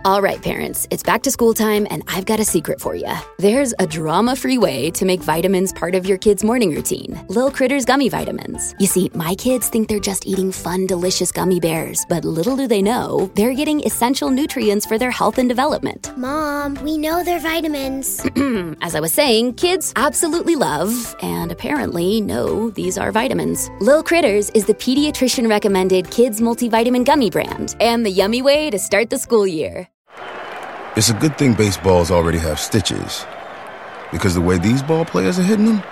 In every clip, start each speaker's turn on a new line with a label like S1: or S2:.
S1: All right, parents, it's back to school time, and I've got a secret for you. There's a drama-free way to make vitamins part of your kid's morning routine. Lil Critters Gummy Vitamins. You see, my kids think they're just eating fun, delicious gummy bears, but little do they know, they're getting essential nutrients for their health and development.
S2: Mom, we know they're vitamins.
S1: As I was saying, kids absolutely love, and apparently know, these are vitamins. Lil Critters is the pediatrician-recommended kids multivitamin gummy brand, and the yummy way to start the school year.
S3: It's a good thing baseballs already have stitches. Because the way these ball players are hitting them?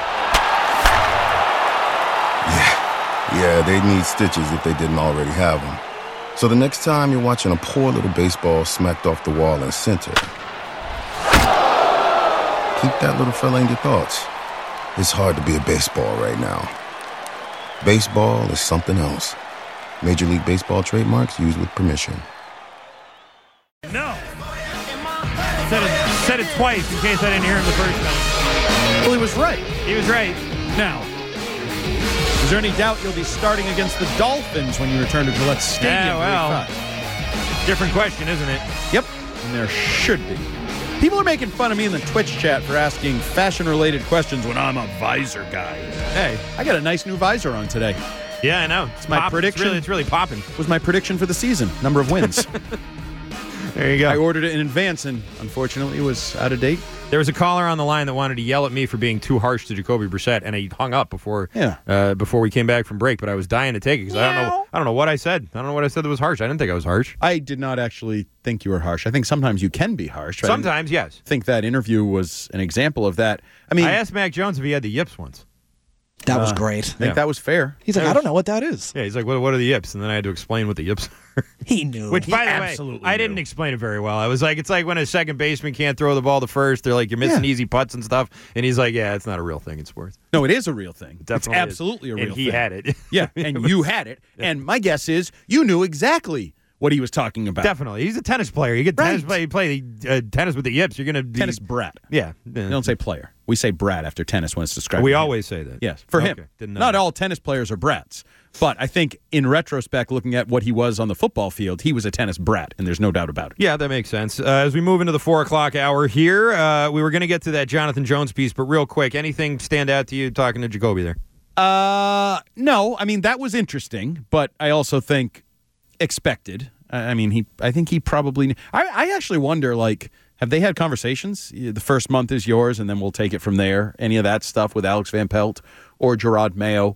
S3: Yeah, they'd need stitches if they didn't already have them. So the next time you're watching a poor little baseball smacked off the wall in center, keep that little fella in your thoughts. It's hard to be a baseball right now. Baseball is something else. Major League Baseball trademarks used with permission.
S4: No. Said it twice in case I didn't hear him the first time.
S5: Well, he was right.
S4: He was right.
S5: Now, is there any doubt you'll be starting against the Dolphins when you return to Gillette Stadium?
S4: Yeah, well, different question, isn't it?
S5: Yep, and there should be. People are making fun of me in the Twitch chat for asking fashion-related questions when I'm a visor guy. Hey, I got a nice new visor on today.
S4: Yeah, I know.
S5: It's my prediction.
S4: It's really popping.
S5: Was my prediction for the season. Number of wins.
S4: There you go.
S5: I ordered it in advance, and unfortunately, it was out of date.
S4: There was a caller on the line that wanted to yell at me for being too harsh to Jacoby Brissett, and he hung up before we came back from break. But I was dying to take it because I don't know what I said. I don't know what I said that was harsh. I didn't think I was harsh.
S5: I did not actually think you were harsh. I think sometimes you can be harsh.
S4: Sometimes, yes.
S5: I think that interview was an example of that. I mean,
S4: I asked Mac Jones if he had the yips once.
S6: That was great.
S5: I think that was fair.
S6: He's like, I don't know what that is.
S4: Yeah, he's like, what are the yips? And then I had to explain what the yips are.
S6: He knew.
S4: Which, by the way, I didn't explain it very well. I was like, it's like when a second baseman can't throw the ball to first. They're like, you're missing easy putts and stuff. And he's like, yeah, it's not a real thing in sports.
S5: No, it is a real thing.
S4: Definitely
S5: it's absolutely a real thing.
S4: And he had it.
S5: Yeah, and you had it. And my guess is you knew exactly what he was talking about.
S4: Definitely. He's a tennis player. You get tennis play, you play tennis with the yips. You're going to be...
S5: Tennis brat.
S4: Yeah.
S5: You don't say player. We say brat after tennis when it's described.
S4: We always say that.
S5: Yes, for him. Not all tennis players are brats. But I think in retrospect, looking at what he was on the football field, he was a tennis brat, and there's no doubt about it.
S4: Yeah, that makes sense. As we move into the 4 o'clock hour here, we were going to get to that Jonathan Jones piece, but real quick, anything stand out to you talking to Jacoby there?
S5: No. I mean, that was interesting, but I also think expected. I mean, I think he probably... I actually wonder, like, have they had conversations? The first month is yours, and then we'll take it from there. Any of that stuff with Alex Van Pelt or Gerard Mayo?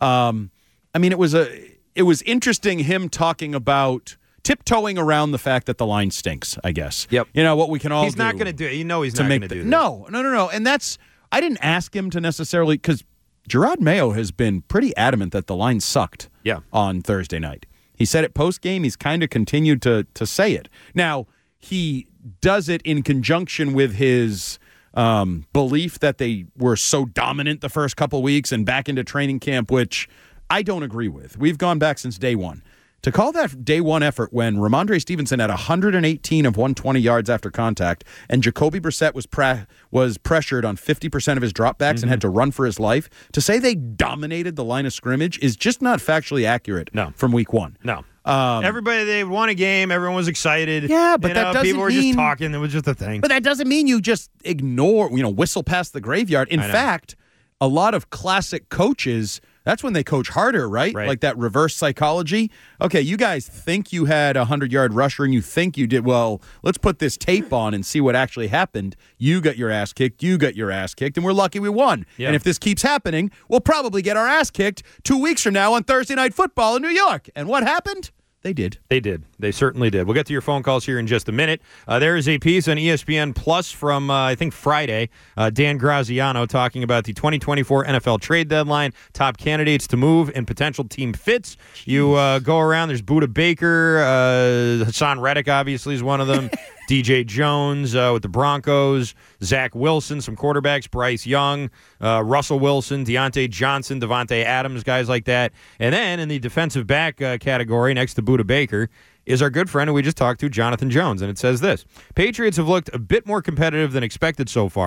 S5: I mean, it was interesting him talking about tiptoeing around the fact that the line stinks, I guess.
S4: Yep.
S5: You know, what we can all
S4: He's not going to do it. You know he's not going to do that.
S5: No. And that's... I didn't ask him to necessarily... Because Gerard Mayo has been pretty adamant that the line sucked on Thursday night. He said it post-game. He's kind of continued to say it. Now, he does it in conjunction with his belief that they were so dominant the first couple weeks and back into training camp, which I don't agree with. We've gone back since day one. To call that day one effort when Ramondre Stevenson had 118 of 120 yards after contact and Jacoby Brissett was pressured on 50% of his dropbacks and had to run for his life, to say they dominated the line of scrimmage is just not factually accurate from week one.
S4: No. Everybody, they won a game. Everyone was excited.
S5: Yeah, but that doesn't
S4: people were
S5: mean,
S4: just talking. It was just a thing.
S5: But that doesn't mean you just ignore, whistle past the graveyard. In fact, a lot of classic coaches, that's when they coach harder, right? Like that reverse psychology. Okay, you guys think you had a 100-yard rusher and you think you did. Well, let's put this tape on and see what actually happened. You got your ass kicked. You got your ass kicked. And we're lucky we won. Yeah. And if this keeps happening, we'll probably get our ass kicked 2 weeks from now on Thursday Night Football in New York. And what happened? They did. They did.
S4: They certainly did. We'll get to your phone calls here in just a minute. There is a piece on ESPN Plus from, I think, Friday. Dan Graziano talking about the 2024 NFL trade deadline, top candidates to move, and potential team fits. You go around. There's Budda Baker. Hassan Reddick, obviously, is one of them. DJ Jones with the Broncos, Zach Wilson, some quarterbacks, Bryce Young, Russell Wilson, Deontay Johnson, Devontae Adams, guys like that. And then in the defensive back category, next to Budda Baker, is our good friend who we just talked to, Jonathan Jones. And it says this: Patriots have looked a bit more competitive than expected so far.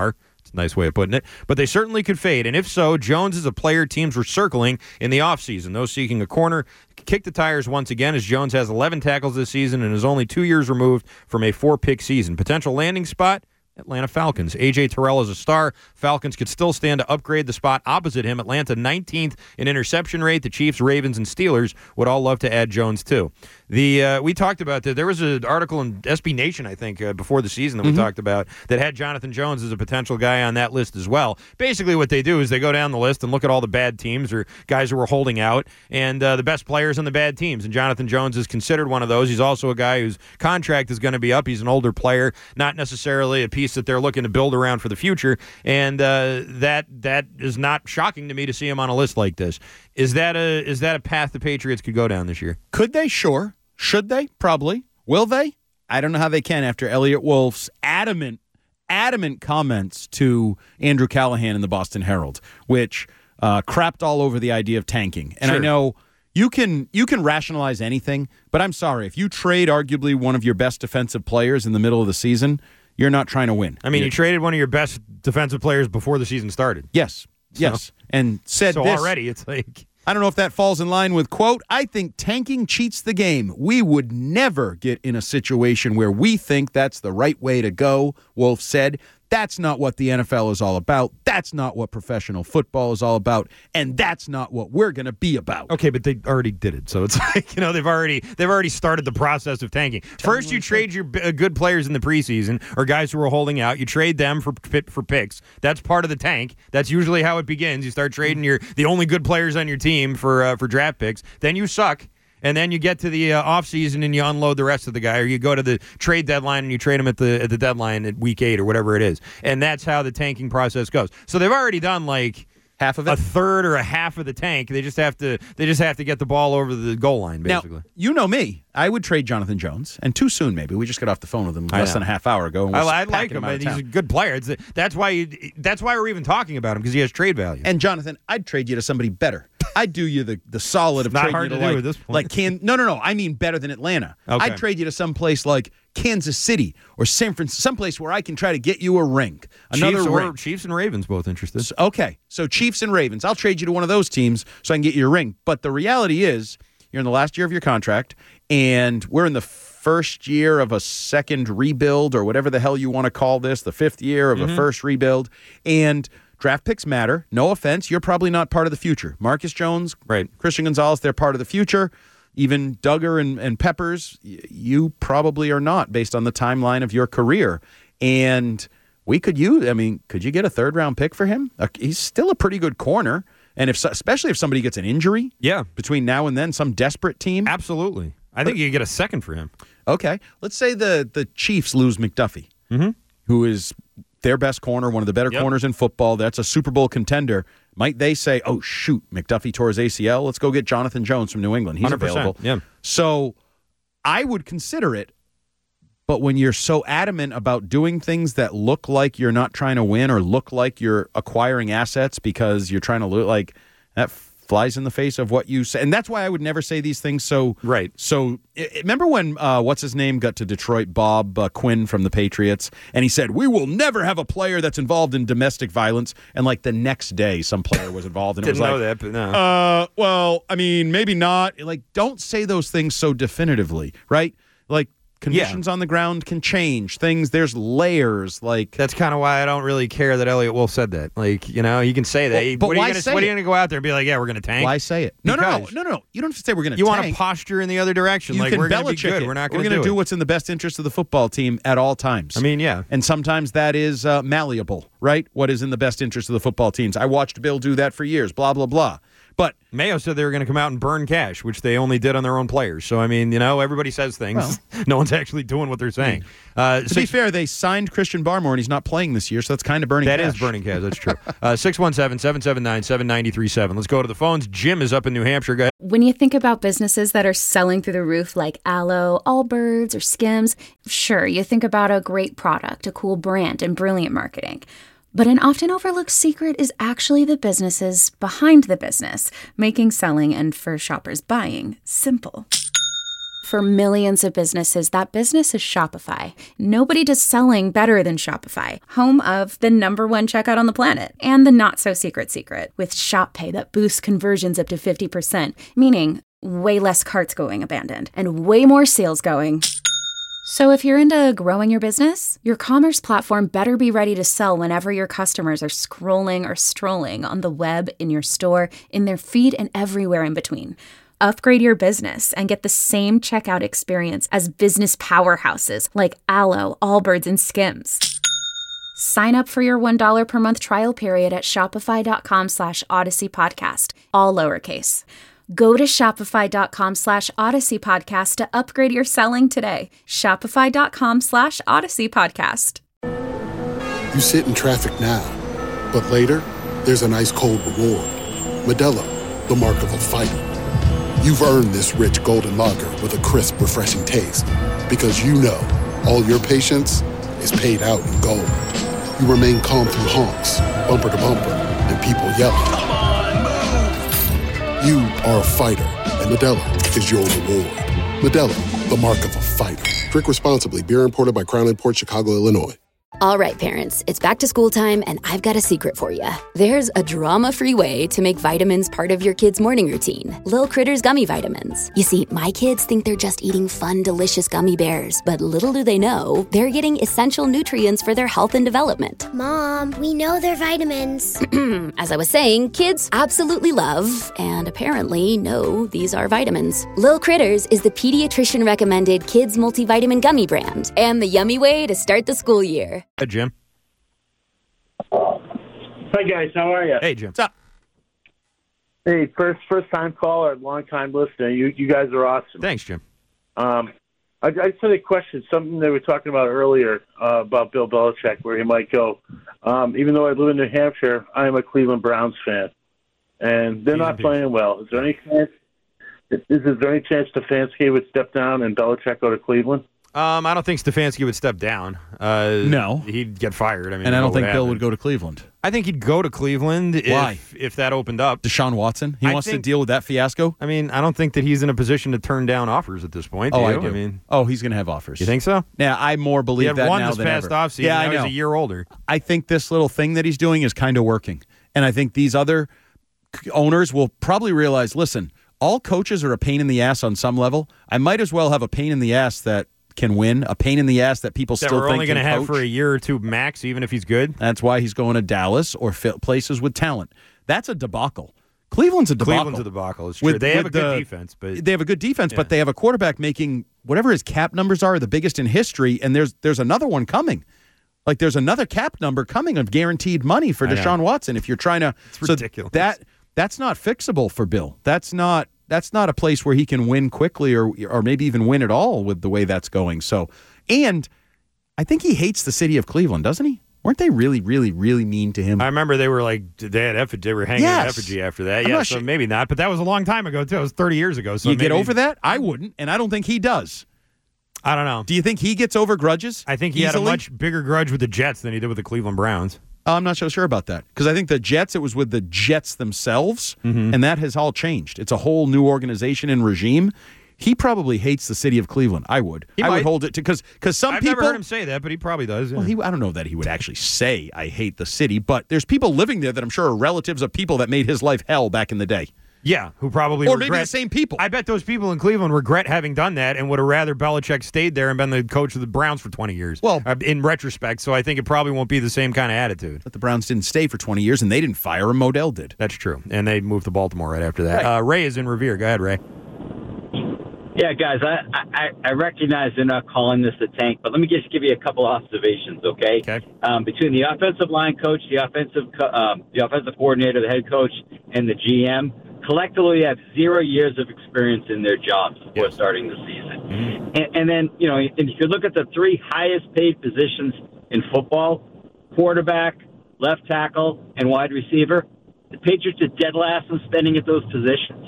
S4: It's a nice way of putting it. But they certainly could fade. And if so, Jones is a player teams were circling in the offseason. Those seeking a corner kick the tires once again, as Jones has 11 tackles this season and is only 2 years removed from a 4-pick season. Potential landing spot, Atlanta Falcons. A.J. Terrell is a star. Falcons could still stand to upgrade the spot opposite him. Atlanta 19th in interception rate. The Chiefs, Ravens, and Steelers would all love to add Jones too. We talked about that. There was an article in SB Nation, I think, before the season that we talked about that had Jonathan Jones as a potential guy on that list as well. Basically what they do is they go down the list and look at all the bad teams or guys who were holding out and the best players on the bad teams. And Jonathan Jones is considered one of those. He's also a guy whose contract is going to be up. He's an older player, not necessarily a piece that they're looking to build around for the future. And that is not shocking to me to see him on a list like this. Is that a path the Patriots could go down this year?
S5: Could they? Sure. Should they? Probably. Will they? I don't know how they can after Elliot Wolf's adamant comments to Andrew Callahan in the Boston Herald, which crapped all over the idea of tanking. And
S4: Sure.
S5: I know you can rationalize anything, but I'm sorry. If you trade arguably one of your best defensive players in the middle of the season, you're not trying to win.
S4: I mean, you traded one of your best defensive players before the season started.
S5: Yes. Yes. And said
S4: So
S5: this.
S4: already it's like...
S5: I don't know if that falls in line with, quote, I think tanking cheats the game. We would never get in a situation where we think that's the right way to go, Wolf said. That's not what the NFL is all about. That's not what professional football is all about. And that's not what we're going to be about.
S4: Okay, but they already did it. So it's like, they've already started the process of tanking. First, you trade your good players in the preseason or guys who are holding out. You trade them for picks. That's part of the tank. That's usually how it begins. You start trading the only good players on your team for draft picks. Then you suck. And then you get to the offseason and you unload the rest of the guy, or you go to the trade deadline and you trade him at the deadline at week 8 or whatever it is. And that's how the tanking process goes. So they've already done like
S5: half of it,
S4: a third or a half of the tank. They just have to get the ball over the goal line, basically.
S5: Now, you know me. I would trade Jonathan Jones, and too soon maybe. We just got off the phone with him less than a half hour ago. And
S4: I like him. He's a good player. That's why we're even talking about him, because he has trade value.
S5: And Jonathan, I'd trade you to somebody better. I'd do you the solid of trading
S4: hard
S5: you
S4: to do at this point.
S5: No. I mean better than Atlanta.
S4: Okay.
S5: I'd trade you to some place like Kansas City or San Francisco, someplace where I can try to get you a ring.
S4: Chiefs and Ravens both interested.
S5: Okay, so Chiefs and Ravens. I'll trade you to one of those teams so I can get you a ring. But the reality is, you're in the last year of your contract, and we're in the first year of a second rebuild, or whatever the hell you want to call this, the fifth year of a first rebuild, and draft picks matter. No offense, you're probably not part of the future. Marcus Jones,
S4: right?
S5: Christian Gonzalez, they're part of the future. Even Duggar and Peppers, you probably are not, based on the timeline of your career. And could you get a third-round pick for him? He's still a pretty good corner. And especially if somebody gets an injury between now and then, some desperate team.
S4: Absolutely. I think you get a second for him.
S5: Okay. Let's say the Chiefs lose McDuffie, who is their best corner, one of the better corners in football. That's a Super Bowl contender. Might they say, oh, shoot, McDuffie tore his ACL. Let's go get Jonathan Jones from New England. He's 100%, available.
S4: Yeah.
S5: So I would consider it. But when you're so adamant about doing things that look like you're not trying to win, or look like you're acquiring assets because you're trying to look like, that flies in the face of what you say. And that's why I would never say these things. So
S4: right.
S5: So remember when what's his name got to Detroit, Bob Quinn from the Patriots, and he said, we will never have a player that's involved in domestic violence. And like the next day, some player was involved, and
S4: Didn't
S5: it was
S4: know
S5: like,
S4: that, but no.
S5: Well, I mean, maybe not. Like, don't say those things so definitively, right? Like, conditions on the ground can change things. There's layers. Like,
S4: that's kind of why I don't really care that Elliot Wolf said that. Like, you can say that.
S5: But
S4: what
S5: why
S4: are you going to go out there and be like, yeah, we're going to tank?
S5: Why say it? No. You don't have to say we're going to tank.
S4: You want to posture in the other direction.
S5: You
S4: like,
S5: can
S4: we're going to be
S5: Belichick
S4: good.
S5: it.
S4: We're not going
S5: to do what's in the best interest of the football team at all times.
S4: I mean, yeah.
S5: And sometimes that is malleable, right? What is in the best interest of the football teams. I watched Bill do that for years, blah, blah, blah. But
S4: Mayo said they were going to come out and burn cash, which they only did on their own players. So, I mean, everybody says things. Well, no one's actually doing what they're saying.
S5: To be fair, they signed Christian Barmore, and he's not playing this year, so that's kind of burning cash.
S4: That is burning cash. That's true. 617-779-7937. Let's go to the phones. Jim is up in New Hampshire. Go ahead.
S7: When you think about businesses that are selling through the roof like Aloe, Allbirds, or Skims, sure, you think about a great product, a cool brand, and brilliant marketing. But an often overlooked secret is actually the businesses behind the business, making selling and, for shoppers, buying simple. For millions of businesses, that business is Shopify. Nobody does selling better than Shopify, home of the #1 checkout on the planet and the not-so-secret secret with Shop Pay that boosts conversions up to 50%, meaning way less carts going abandoned and way more sales going. So if you're into growing your business, your commerce platform better be ready to sell whenever your customers are scrolling or strolling on the web, in your store, in their feed, and everywhere in between. Upgrade your business and get the same checkout experience as business powerhouses like Alo, Allbirds, and Skims. Sign up for your $1 per month trial period at shopify.com/Odyssey Podcast, all lowercase. Go to shopify.com/Odyssey Podcast to upgrade your selling today. Shopify.com/Odyssey Podcast.
S8: You sit in traffic now, but later, there's an ice cold reward. Modelo, the mark of a fighter. You've earned this rich golden lager with a crisp, refreshing taste. Because you know, all your patience is paid out in gold. You remain calm through honks, bumper to bumper, and people yelling. Come on, move! You are a fighter, and Modelo is your reward. Modelo, the mark of a fighter. Drink responsibly. Beer imported by Crown Imports, Chicago, Illinois.
S1: All right, parents, it's back to school time, and I've got a secret for you. There's a drama-free way to make vitamins part of your kids' morning routine. Lil Critters Gummy Vitamins. You see, my kids think they're just eating fun, delicious gummy bears, but little do they know, they're getting essential nutrients for their health and development.
S2: Mom, we know they're vitamins.
S1: As I was saying, kids absolutely love, and apparently know, these are vitamins. Lil Critters is the pediatrician-recommended kids multivitamin gummy brand, and the yummy way to start the school year.
S4: Hey, Jim.
S9: Hi, guys. How are you?
S4: Hey, Jim.
S5: What's up?
S9: Hey, first time caller, long time listener. You guys are awesome.
S4: Thanks, Jim.
S9: I just had a question. Something they were talking about earlier about Bill Belichick, where he might go. Even though I live in New Hampshire, I am a Cleveland Browns fan, and they're not playing well. Is there any chance? Is there any chance Stefanski would step down and Belichick go to Cleveland?
S4: I don't think Stefanski would step down.
S5: No.
S4: He'd get fired. I mean,
S5: And I don't think Bill would go to Cleveland.
S4: I think he'd go to Cleveland if that opened up.
S5: Deshaun Watson? He wants to deal with that fiasco?
S4: I mean, I don't think that he's in a position to turn down offers at this point.
S5: I do.
S4: I mean,
S5: he's going to have offers.
S4: You think so?
S5: Yeah, I more believe that now than ever.
S4: He had one this past offseason.
S5: Yeah,
S4: now he's a year older.
S5: I think this little thing that he's doing is kind of working. And I think these other owners will probably realize, listen, all coaches are a pain in the ass on some level. I might as well have a pain in the ass that can win, a pain in the ass that people still think
S4: we're only going to have
S5: coach.
S4: for a year or two max, even if he's good.
S5: That's why he's going to Dallas or places with talent. That's a debacle. Cleveland's a debacle.
S4: Cleveland's a debacle. It's true. They have a good defense, but
S5: they have a good defense, but they have a quarterback making whatever his cap numbers are, the biggest in history, and there's another one coming. Like there's another cap number coming of guaranteed money for Deshaun Watson. If you're trying to,
S4: it's ridiculous.
S5: That's not fixable for Bill. That's not a place where he can win quickly or maybe even win at all with the way that's going. So, and I think he hates the city of Cleveland, doesn't he? Weren't they really, really, really mean to him?
S4: I remember they were hanging an effigy after that. So maybe not, but that was a long time ago too. It was 30 years ago. So
S5: you get over that? I wouldn't, and I don't think he does.
S4: I don't know.
S5: Do you think he gets over grudges?
S4: I think he had a much bigger grudge with the Jets than he did with the Cleveland Browns.
S5: I'm not so sure about that because I think the Jets, it was with the Jets themselves, and that has all changed. It's a whole new organization and regime. He probably hates the city of Cleveland. I would. I would hold it to because some
S4: I've
S5: people.
S4: I've never heard him say that, but he probably does. Yeah.
S5: Well, I don't know that he would actually say I hate the city, but there's people living there that I'm sure are relatives of people that made his life hell back in the day.
S4: Yeah, who probably
S5: maybe the same people.
S4: I bet those people in Cleveland regret having done that and would have rather Belichick stayed there and been the coach of the Browns for 20 years.
S5: Well,
S4: in retrospect, so I think it probably won't be the same kind of attitude.
S5: But the Browns didn't stay for 20 years, and they didn't fire him. Modell did.
S4: That's true, and they moved to Baltimore right after that. Right. Ray is in Revere. Go ahead, Ray.
S10: Yeah, guys, I recognize they're not calling this a tank, but let me just give you a couple observations, okay? Between the offensive line coach, the offensive coordinator, the head coach, and the GM, collectively have 0 years of experience in their jobs before starting the season. Mm-hmm. And then, and if you look at the three highest paid positions in football, quarterback, left tackle, and wide receiver, the Patriots are dead last in spending at those positions.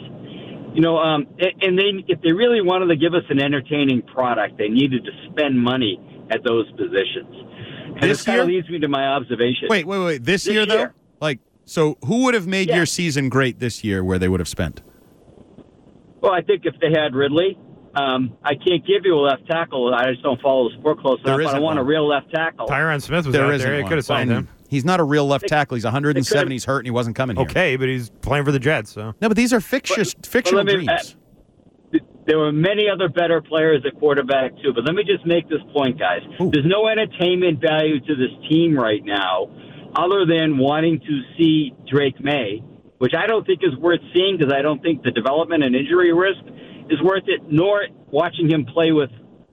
S10: If they really wanted to give us an entertaining product, they needed to spend money at those positions. And this kind of leads me to my observation.
S5: Wait. This year, though? So who would have made your season great this year where they would have spent?
S10: Well, I think if they had Ridley, I can't give you a left tackle. I just don't follow the sport close enough, but I want a real left tackle.
S4: Tyron Smith was out there. You could have signed him.
S5: He's not a real left tackle. He's 107. He's hurt, and he wasn't coming here.
S4: Okay, but he's playing for the Jets. So
S5: no, but these are fictional dreams.
S10: There were many other better players at quarterback, too. But let me just make this point, guys. Ooh. There's no entertainment value to this team right now other than wanting to see Drake May, which I don't think is worth seeing because I don't think the development and injury risk is worth it, nor watching him play with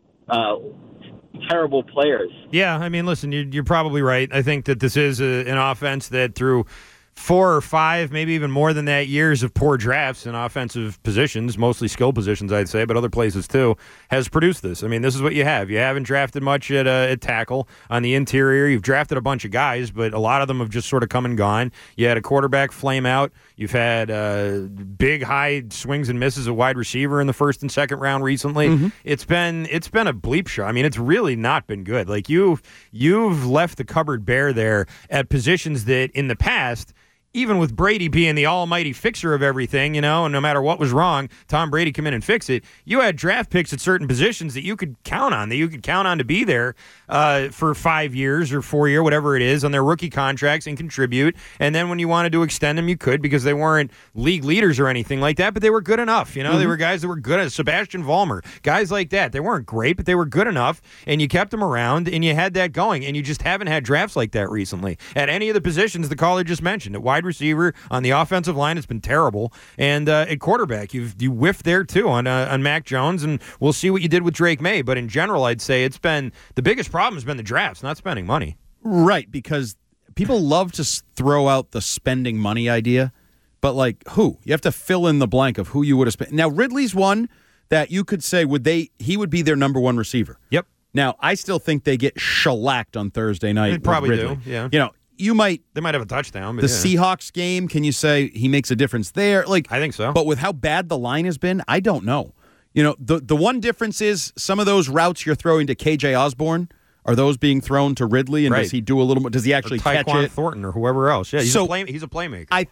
S10: terrible players.
S4: Yeah, I mean, listen, you're probably right. I think that this is an offense that through 4 or 5, maybe even more than that, years of poor drafts in offensive positions, mostly skill positions, I'd say, but other places too, has produced this. I mean, this is what you have. You haven't drafted much at tackle on the interior. You've drafted a bunch of guys, but a lot of them have just sort of come and gone. You had a quarterback flame out. You've had big, high swings and misses at wide receiver in the first and second round recently. Mm-hmm. It's been a bleep show. I mean, it's really not been good. Like you've left the cupboard bare there at positions that in the past, even with Brady being the almighty fixer of everything, and no matter what was wrong, Tom Brady come in and fix it, you had draft picks at certain positions that you could count on, to be there for 5 years or 4 years, whatever it is, on their rookie contracts and contribute. And then when you wanted to extend them, you could because they weren't league leaders or anything like that, but they were good enough. Mm-hmm. They were guys that were good at Sebastian Vollmer, guys like that. They weren't great, but they were good enough, and you kept them around, and you had that going, and you just haven't had drafts like that recently. At any of the positions the caller just mentioned, at wide receiver, on the offensive line, it's been terrible. And at quarterback, you whiffed there too on Mac Jones, and we'll see what you did with Drake May. But in general, I'd say it's been the biggest problem has been the drafts, not spending money.
S5: Right, because people love to throw out the spending money idea, but like who? You have to fill in the blank of who you would have spent. Now, Ridley's one that you could say he would be their number one receiver.
S4: Yep.
S5: Now, I still think they get shellacked on Thursday night.
S4: They probably
S5: Ridley.
S4: do, yeah.
S5: They
S4: might have a touchdown. But
S5: the Seahawks game, can you say he makes a difference there? Like
S4: I think so.
S5: But with how bad the line has been, I don't know. The one difference is some of those routes you're throwing to KJ Osborne, are those being thrown to Ridley, and does he do a little more? Does he actually catch it?
S4: Thornton or whoever else? Yeah, he's a playmaker.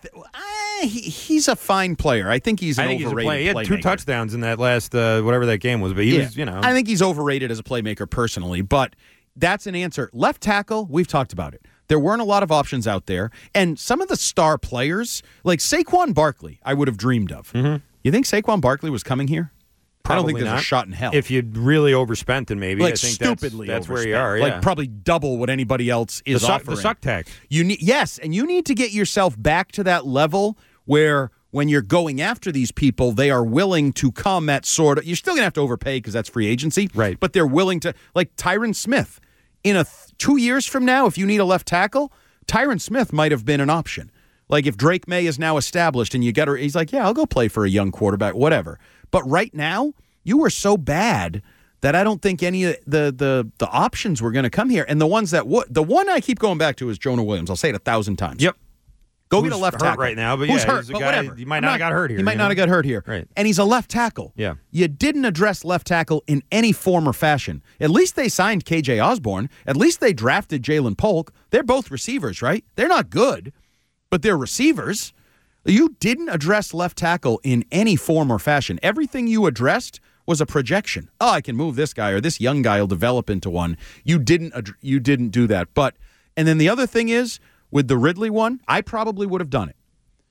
S5: He's a fine player. I think he's an overrated playmaker.
S4: He had 2 touchdowns in that last whatever that game was, but he was.
S5: I think he's overrated as a playmaker personally, but that's an answer. Left tackle, we've talked about it. There weren't a lot of options out there, and some of the star players, like Saquon Barkley, I would have dreamed of. Mm-hmm. You think Saquon Barkley was coming here?
S4: Probably
S5: I don't think there's
S4: not.
S5: a shot in hell.
S4: If you'd really overspent it, maybe.
S5: Like
S4: I think
S5: stupidly
S4: that's where
S5: overspent.
S4: you are. Yeah.
S5: Like probably double what anybody else is offering.
S4: The suck tax.
S5: Yes, and you need to get yourself back to that level where when you're going after these people, they are willing to come at sort of – you're still going to have to overpay because that's free agency.
S4: Right.
S5: But they're willing to – like Tyron Smith. In 2 years from now, if you need a left tackle, Tyron Smith might have been an option. Like if Drake May is now established and you get her – he's like, yeah, I'll go play for a young quarterback, whatever. But right now, you were so bad that I don't think any of the options were going to come here. And the ones that would – the one I keep going back to is Jonah Williams. I'll say it 1,000 times.
S4: Yep.
S5: Go get a left tackle
S4: right now, but
S5: who's
S4: yeah,
S5: hurt,
S4: he's a
S5: but
S4: guy,
S5: whatever.
S4: He might not have got hurt here.
S5: He might not have got hurt here.
S4: Right.
S5: And he's a left tackle.
S4: Yeah.
S5: You didn't address left tackle in any form or fashion. At least they signed KJ Osborne. At least they drafted Jalen Polk. They're both receivers, right? They're not good, but they're receivers. You didn't address left tackle in any form or fashion. Everything you addressed was a projection. Oh, I can move this guy, or this young guy will develop into one. You didn't do that. And then the other thing is, with the Ridley one, I probably would have done it.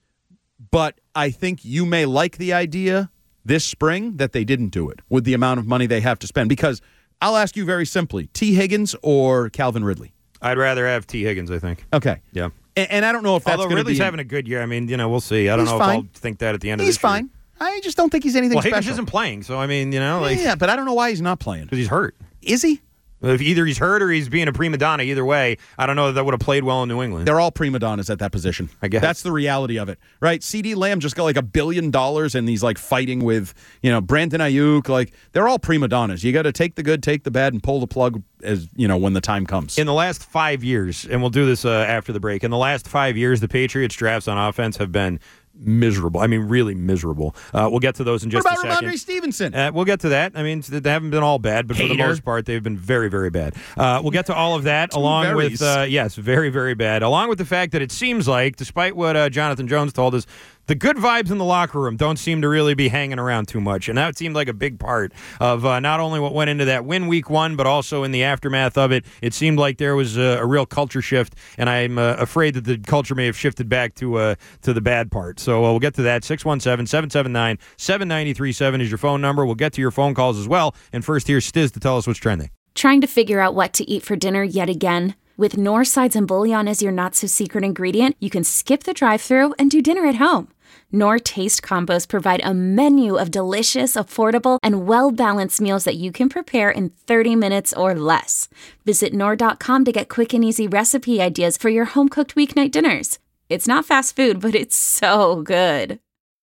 S5: But I think you may like the idea this spring that they didn't do it with the amount of money they have to spend. Because I'll ask you very simply, T. Higgins or Calvin Ridley?
S4: I'd rather have T. Higgins, I think.
S5: Okay.
S4: Yeah.
S5: And I don't know if that's going to be...
S4: Although Ridley's having a good year. I mean, we'll see. I don't know if I'll think that at the end of this year.
S5: He's fine. I just don't think he's anything special.
S4: Higgins isn't playing, so I mean,
S5: Yeah, but I don't know why he's not playing.
S4: Because he's hurt.
S5: Is he?
S4: If either he's hurt or he's being a prima donna, either way, I don't know that would have played well in New England.
S5: They're all prima donnas at that position.
S4: I guess.
S5: That's the reality of it, right? CeeDee Lamb just got like $1 billion and he's like fighting with, Brandon Ayuk. Like, they're all prima donnas. You got to take the good, take the bad, and pull the plug as, when the time comes.
S4: In the last 5 years, and we'll do this after the break, in the last 5 years, the Patriots' drafts on offense have been miserable. I mean, really miserable. We'll get to those in just a second.
S5: What about Ramondre Stevenson?
S4: We'll get to that. I mean, they haven't been all bad, but for the most part, they've been very, very bad. We'll get to all of that along with, yes, very, very bad. Along with the fact that it seems like, despite what Jonathan Jones told us, the good vibes in the locker room don't seem to really be hanging around too much. And that seemed like a big part of not only what went into that win week 1, but also in the aftermath of it. It seemed like there was a real culture shift, and I'm afraid that the culture may have shifted back to the bad part. So we'll get to that. 617-779-7937 is your phone number. We'll get to your phone calls as well. And first, here's Stiz to tell us what's trending.
S7: Trying to figure out what to eat for dinner yet again? With Knorr sides and bouillon as your not-so-secret ingredient, you can skip the drive-thru and do dinner at home. Knorr Taste Combos provide a menu of delicious, affordable, and well-balanced meals that you can prepare in 30 minutes or less. Visit Knorr.com to get quick and easy recipe ideas for your home-cooked weeknight dinners. It's not fast food, but it's so good.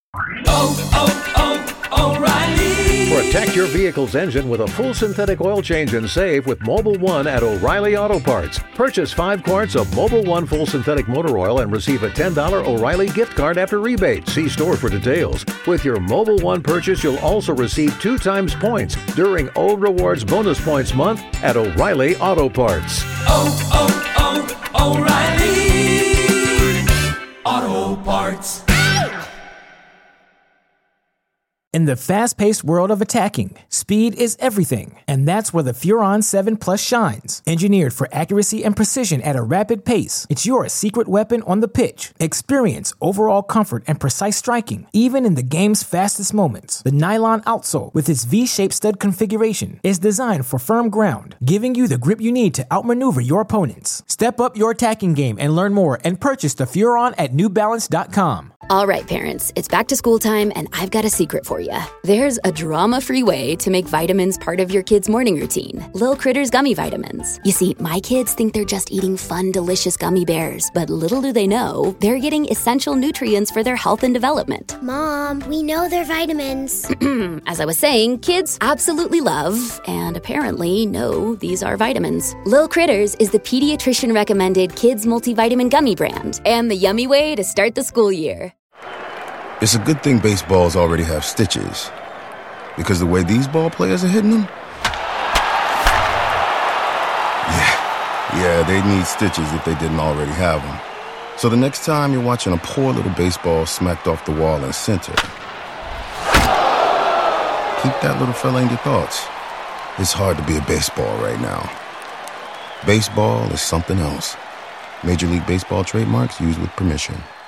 S11: O'Reilly. Protect your vehicle's engine with a full synthetic oil change and save with Mobil 1 at O'Reilly Auto Parts. Purchase 5 quarts of Mobil 1 full synthetic motor oil and receive a $10 O'Reilly gift card after rebate. See store for details. With your Mobil 1 purchase, you'll also receive 2 times points during O Rewards Bonus Points Month at O'Reilly Auto Parts.
S12: O'Reilly Auto Parts.
S13: In the fast-paced world of attacking, speed is everything, and that's where the Furon 7 Plus shines. Engineered for accuracy and precision at a rapid pace, it's your secret weapon on the pitch. Experience overall comfort and precise striking, even in the game's fastest moments. The nylon outsole, with its V-shaped stud configuration, is designed for firm ground, giving you the grip you need to outmaneuver your opponents. Step up your attacking game and learn more and purchase the Furon at NewBalance.com.
S1: All right, parents, it's back to school time, and I've got a secret for you. There's a drama-free way to make vitamins part of your kid's morning routine. Lil Critters Gummy Vitamins. You see, my kids think they're just eating fun, delicious gummy bears, but little do they know, they're getting essential nutrients for their health and development.
S2: Mom, we know they're vitamins.
S1: As I was saying, kids absolutely love, and apparently know, these are vitamins. Lil Critters is the pediatrician-recommended kids multivitamin gummy brand, and the yummy way to start the school year.
S3: It's a good thing baseballs already have stitches, because the way these ball players are hitting them, yeah, they need stitches if they didn't already have them. So the next time you're watching a poor little baseball smacked off the wall in center, keep that little fella in your thoughts. It's hard to be a baseball right now. Baseball is something else. Major League Baseball trademarks used with permission.